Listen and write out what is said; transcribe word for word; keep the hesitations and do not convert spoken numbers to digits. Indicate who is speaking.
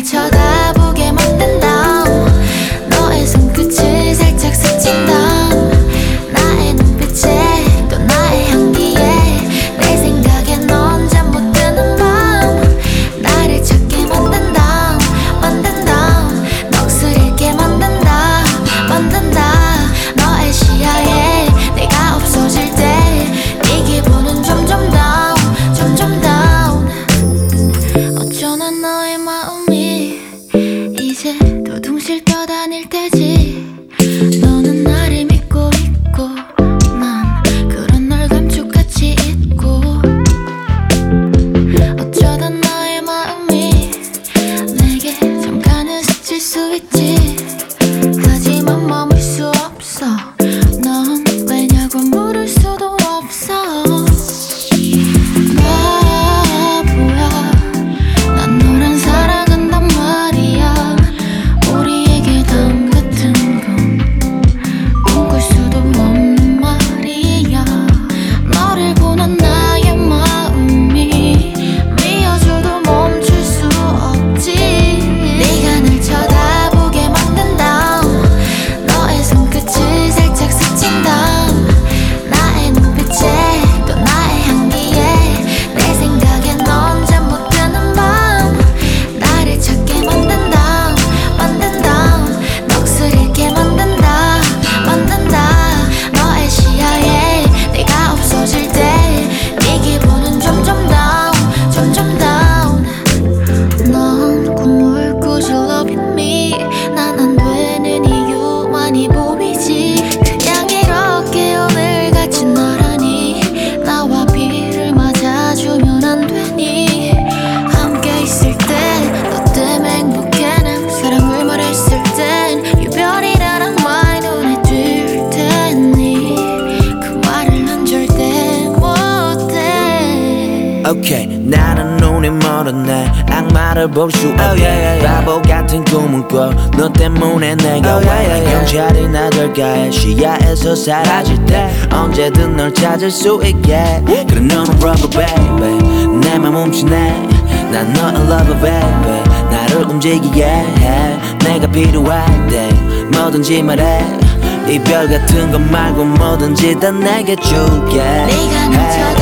Speaker 1: 쳐다보게 만든다. 너의 손끝을 살짝 스친다. 나의 눈빛에 또 나의 향기에 내 생각에 넌 잠 못 드는 밤 나를 찾게 만든다. 만든다. 넋을 잃게 만든다. 만든다. 너의 시야에 내가 없어질 때 네 기분은 점점 다운 점점 다운. 어쩌나 너의 마음이 이제 더 둥실 떠다닐 때지. 너는 나를 믿고 있고 난 그런 널 감쪽같이 잊고. 어쩌다 너의 마음이 내게 잠깐은 스칠 수 있지. 하지만 머물 수 없어. 넌 왜냐고 물을 수도 없어. 바보야 난 너란 사랑한단 말이야. 우리에게 담 같은 건 꿈꿀 수도 없는 말이야. 너를 보는 나의 마음이 미어져도 멈출 수 없지. 네가 날 쳐다보게 만든다. 너의 손끝을 살짝 스친다. 나의 눈빛에 또 나의 향기에 내 생각에 넌 잠 못 드는 밤 나를 찾게 만든다. 만든다. 넋을 잃게 만든다. 만든다. 너의 시야에 내가 없어질 때 네 기분은 점점 다운 점점 다운. 넌 꿈을 꾸실 loving me. 난 안 되는 이유 많이 보이지. 그냥 이렇게 오늘같이 나란히 나와 비를 맞아주면 안 되니. 함께 있을 때 너 때문에 행복해. 난 사랑을 말했을 땐 이별이라는 말 눈에 띌 테니 그 말을 난 절대 못해.
Speaker 2: Okay, 나는 눈이 멀었네. 악마를 볼 수 없게 oh, yeah, yeah, yeah. 바보 같은 꿈을 꿔. 너 때문에 내가 oh, yeah, yeah, yeah. 경찰이 나들가에 시야에서 사라질 때 언제든 널 찾을 수 있게. 그래 너는 rubber baby 내 맘 훔치네. 난 너의 lover baby 나를 움직이게 해. 내가 필요할 때 뭐든지 말해. 이별 같은 것 말고 뭐든지 다 내게 줄게.
Speaker 1: 네가 날